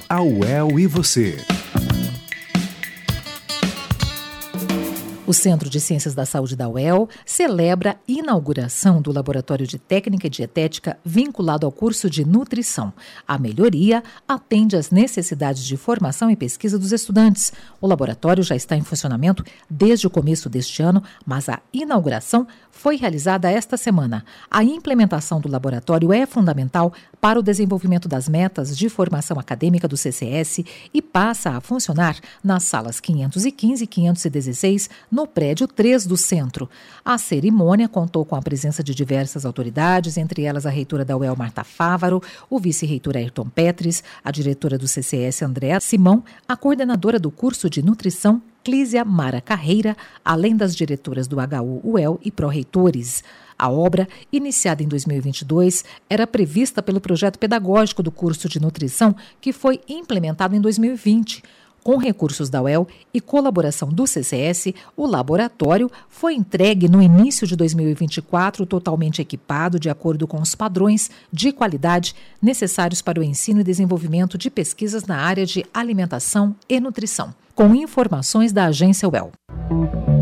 A UEL e você. O Centro de Ciências da Saúde da UEL celebra a inauguração do Laboratório de Técnica e Dietética vinculado ao curso de Nutrição. A melhoria atende às necessidades de formação e pesquisa dos estudantes. O laboratório já está em funcionamento desde o começo deste ano, mas a inauguração foi realizada esta semana. A implementação do laboratório é fundamental para o desenvolvimento das metas de formação acadêmica do CCS e passa a funcionar nas salas 515 e 516, no prédio 3 do centro. A cerimônia contou com a presença de diversas autoridades, entre elas a reitora da UEL, Marta Fávaro, o vice-reitor Ayrton Petris, a diretora do CCS, Andréa Simão, a coordenadora do curso de Nutrição, Clísia Mara Carreira, além das diretoras do HU, UEL e pró-reitores. A obra, iniciada em 2022, era prevista pelo projeto pedagógico do curso de nutrição, que foi implementado em 2020. Com recursos da UEL e colaboração do CCS, o laboratório foi entregue no início de 2024, totalmente equipado de acordo com os padrões de qualidade necessários para o ensino e desenvolvimento de pesquisas na área de alimentação e nutrição. Com informações da agência UEL.